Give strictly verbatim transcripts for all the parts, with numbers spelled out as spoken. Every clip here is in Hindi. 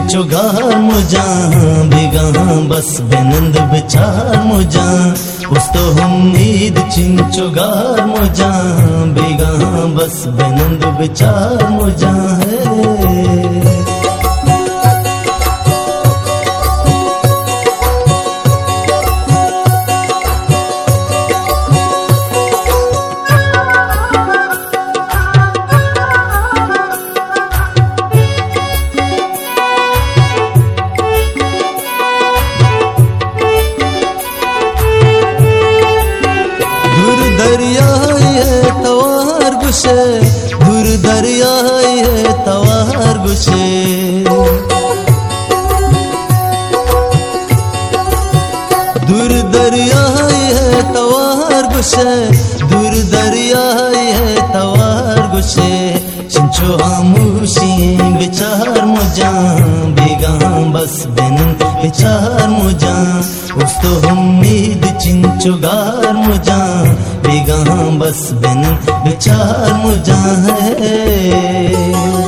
चिंचुगार मुझा बेगा बस बेनंद बिचार मुझा उस्तो उम्मीद चिंचुगार मुझा बेगा बस बेनंद बिचार मुझा है। दरिया है तवार गुशे दूर दरिया है तवार गुशे दूर दरिया है तवार गुशे दूर दरिया है तवार गुशे चिंचो आमूशी बेचार मुझा बेगा बस बेनन बेचार मुझा उस्तो उम्मीद चिंचुगार मुझा बेगा बस बेनन बेचार मुझा है।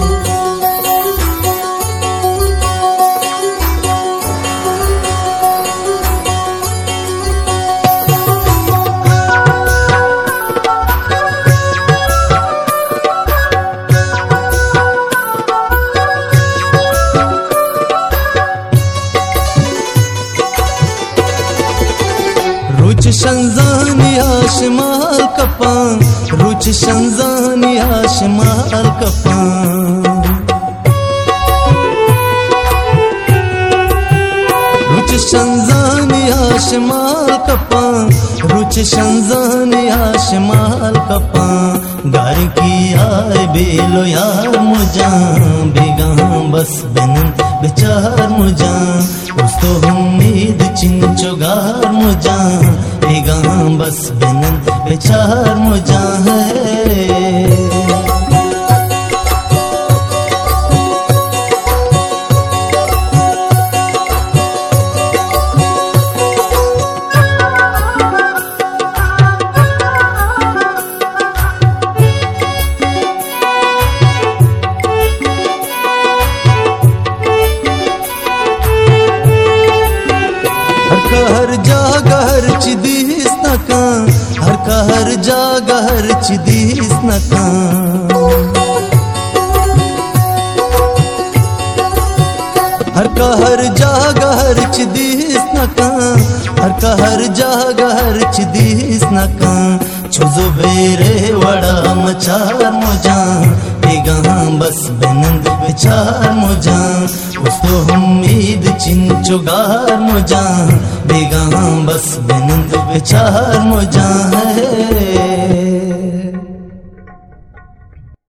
रुच शंजानी आशमाल कपा रुच शंजानी आशमाल कपा रुच शंजानी आशमाल कपा रुच शंजानी आशमाल कपा गार की आए बेलो यार मुझा बेगा बस बेनन बेचार मुझा उस्तो उम्मीद चिंचुगार मुझा बेगा बस बेनन बेचार मुझा है। हर जागा हर चिदीस नका हर का हर जागा हर चिदीस नका हर का हर जागा हर चिदीस नका हर का हर जागा हर चिदीस नका छुजो बेरे वड़ा मचार मुझा बेगा बस बेनंद बेचार मुझा उस्तो उम्मीद चिंचुगार मुझा बेगा बस बेनंद बेचार मुझा है।